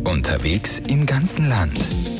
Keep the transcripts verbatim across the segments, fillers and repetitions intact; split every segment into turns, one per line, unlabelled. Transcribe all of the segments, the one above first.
Unterwegs im ganzen Land.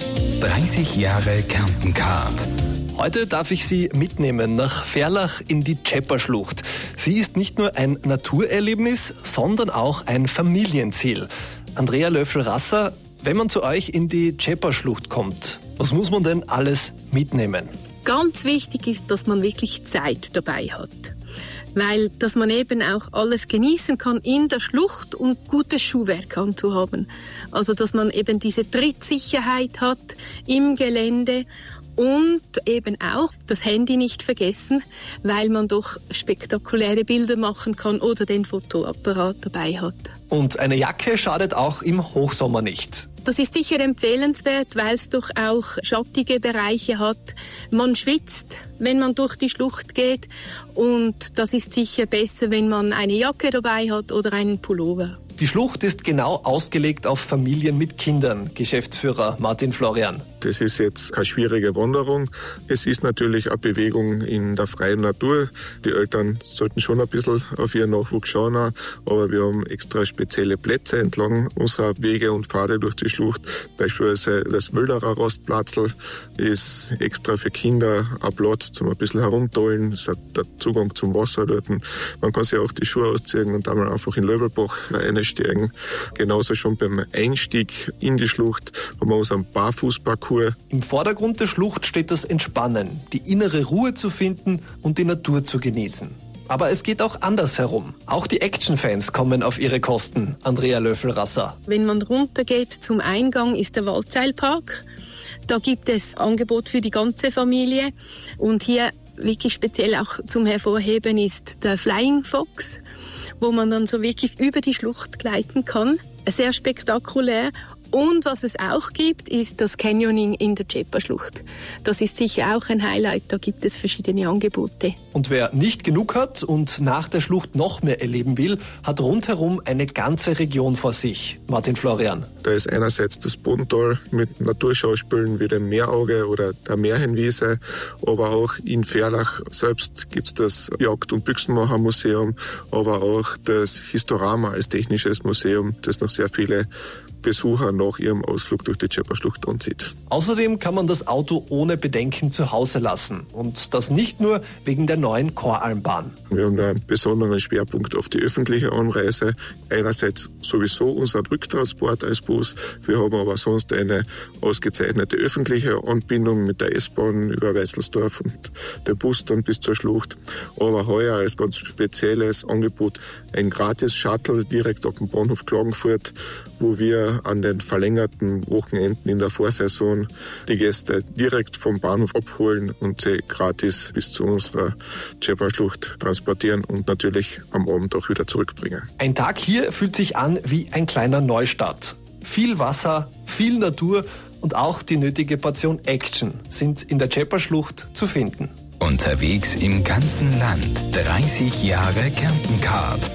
dreißig Jahre Kärnten-Card.
Heute darf ich Sie mitnehmen nach Ferlach in die Tschepperschlucht. Sie ist nicht nur ein Naturerlebnis, sondern auch ein Familienziel. Andrea Löffel-Rasser, wenn man zu euch in die Tschepperschlucht kommt, was muss man denn alles mitnehmen?
Ganz wichtig ist, dass man wirklich Zeit dabei hat. Weil, dass man eben auch alles genießen kann in der Schlucht und gutes Schuhwerk anzuhaben. Also, dass man eben diese Trittsicherheit hat im Gelände und eben auch das Handy nicht vergessen, weil man doch spektakuläre Bilder machen kann oder den Fotoapparat dabei hat.
Und eine Jacke schadet auch im Hochsommer nicht.
Das ist sicher empfehlenswert, weil es doch auch schattige Bereiche hat. Man schwitzt, wenn man durch die Schlucht geht, und das ist sicher besser, wenn man eine Jacke dabei hat oder einen Pullover.
Die Schlucht ist genau ausgelegt auf Familien mit Kindern, Geschäftsführer Martin Florian.
Das ist jetzt keine schwierige Wanderung. Es ist natürlich eine Bewegung in der freien Natur. Die Eltern sollten schon ein bisschen auf ihren Nachwuchs schauen, aber wir haben extra spezielle Plätze entlang unserer Wege und Pfade durch die Schlucht. Beispielsweise das Möllerer Rastplatzl ist extra für Kinder ein Platz zum ein bisschen herumtollen. Es hat der Zugang zum Wasser dort. Man kann sich auch die Schuhe ausziehen und einmal einfach in Löbelbach einsteigen. Genauso schon beim Einstieg in die Schlucht haben wir unseren Barfußparcours.
Im Vordergrund der Schlucht steht das Entspannen, die innere Ruhe zu finden und die Natur zu genießen. Aber es geht auch andersherum. Auch die Action-Fans kommen auf ihre Kosten. Andrea Löffel-Rasser.
Wenn man runtergeht zum Eingang, ist der Waldseilpark. Da gibt es Angebot für die ganze Familie. Und hier wirklich speziell auch zum Hervorheben ist der Flying Fox, wo man dann so wirklich über die Schlucht gleiten kann. Sehr spektakulär. Und was es auch gibt, ist das Canyoning in der Tschepperschlucht. Das ist sicher auch ein Highlight, da gibt es verschiedene Angebote.
Und wer nicht genug hat und nach der Schlucht noch mehr erleben will, hat rundherum eine ganze Region vor sich. Martin Florian.
Da ist einerseits das Bodental mit Naturschauspielen wie dem Meerauge oder der Märchenwiese, aber auch in Ferlach selbst gibt es das Jagd- und Büchsenmacher-Museum, aber auch das Historama als technisches Museum, das noch sehr viele Besucher nach ihrem Ausflug durch die Tschepperschlucht anzieht.
Außerdem kann man das Auto ohne Bedenken zu Hause lassen. Und das nicht nur wegen der neuen Koralmbahn.
Wir haben da einen besonderen Schwerpunkt auf die öffentliche Anreise. Einerseits sowieso unseren Rücktransport als Bus. Wir haben aber sonst eine ausgezeichnete öffentliche Anbindung mit der S-Bahn über Weißelsdorf und dem Bus dann bis zur Schlucht. Aber heuer als ganz spezielles Angebot ein Gratis-Shuttle direkt auf dem Bahnhof Klagenfurt, wo wir an den verlängerten Wochenenden in der Vorsaison die Gäste direkt vom Bahnhof abholen und sie gratis bis zu unserer Tschepperschlucht transportieren und natürlich am Abend auch wieder zurückbringen.
Ein Tag hier fühlt sich an wie ein kleiner Neustart. Viel Wasser, viel Natur und auch die nötige Portion Action sind in der Tschepperschlucht zu finden.
Unterwegs im ganzen Land. dreißig Jahre Kärnten-Card.